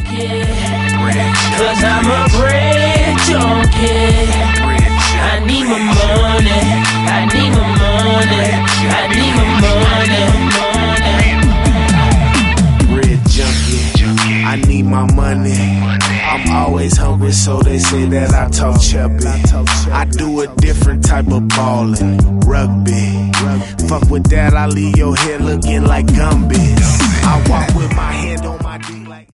junkie. Cause I'm a bread junkie. I need my money. I need my money. I need my money. Bread junkie. I need my money. I'm always hungry, so they say that I talk chubby. I do a different type of ballin', rugby. Fuck with that, I leave your head looking like Gumby. I walk with my head